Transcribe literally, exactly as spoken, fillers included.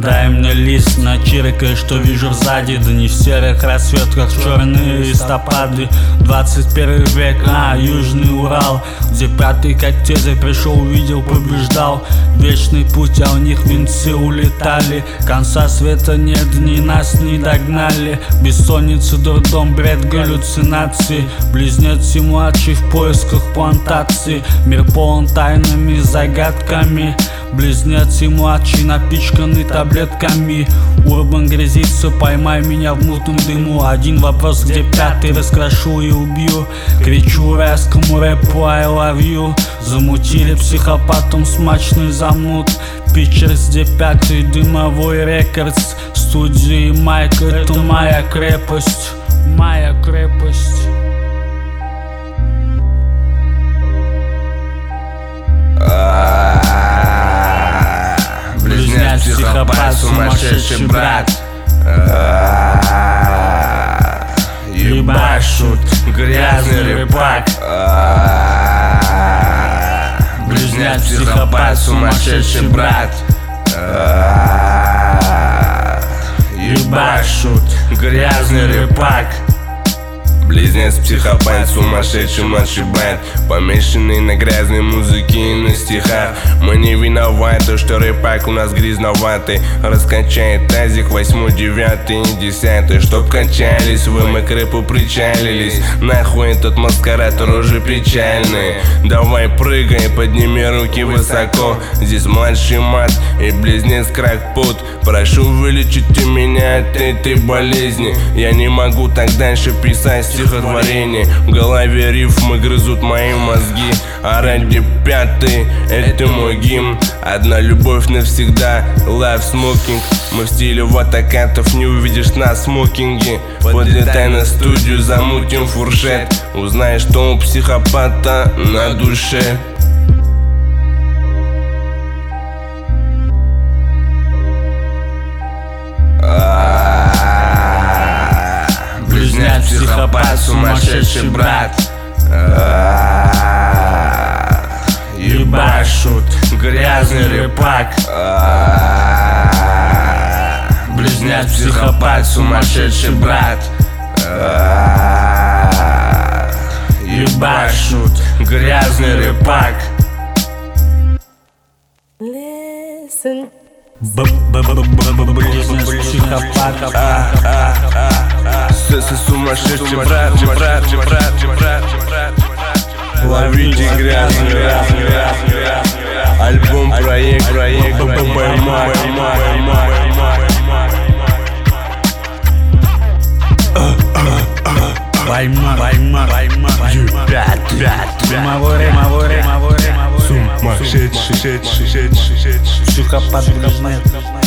Дай мне лист, начиркай, что вижу сзади. Да не в серых расцветках, черные листопады. Двадцать первый век, а, Южный Урал, где пятый как Цезарь пришел, увидел, побеждал. Вечный путь, а у них венцы улетали. Конца света нет, ни нас не догнали. Бессонница, дурдом, бред, галлюцинации. Близнец и младший в поисках плантации. Мир полон тайнами, загадками. Близнец и младший напичканы таблетками. Урбан грязится, поймай меня в мутном дыму. Один вопрос, где пятый, раскрошу и убью. Кричу райскому рэпу I love you. Замутили психопатом смачный замут. Пикчерс, где пятый, дымовой рекордс. Студии Майк, это моя крепость. Моя крепость. Близнец, психопат, сумасшедший брат. Ебашут, грязный рэпак. Близнец, психопат, сумасшедший брат. Ебашут, грязный рэпак. Близнец, психопат, сумасшедший младший брат. Помешанный на грязной музыке и на стихах. Мы не виноваты, что рэпак у нас грязноватый. Раскачает тазик восьмой, девятый и десятый. Чтоб качались вы, мы к рэпу причалились. Нахуй этот маскарад, рожи печальные. Давай прыгай, подними руки высоко. Здесь младший мат и близнец кракпот. Прошу, вылечите меня от этой болезни. Я не могу так дальше писать стихотворение. В голове рифмы грызут мои мозги. А ради пятый, это мой гимн. Одна любовь навсегда, love smoking. Мы в стиле ватакатов, не увидишь на смокинге. Подлетай на студию, замутим фуршет. Узнаешь, что у психопата на душе. Близнец, психопат, сумасшедший брат. Ебашут, грязный рэпак. Близнец, психопат, сумасшедший брат. Ебашут, грязный рэпак. Listen. Близнец, психопат. Сумасшедший брат, брат, брат, брат. Ловите грязный рэп. Альбом, проект, проект, поймай. Пойма, пойма, пойма, Пять, пять, Маворе, маворе, маворе, маворе. Сумасшедший, Психопат, близнец.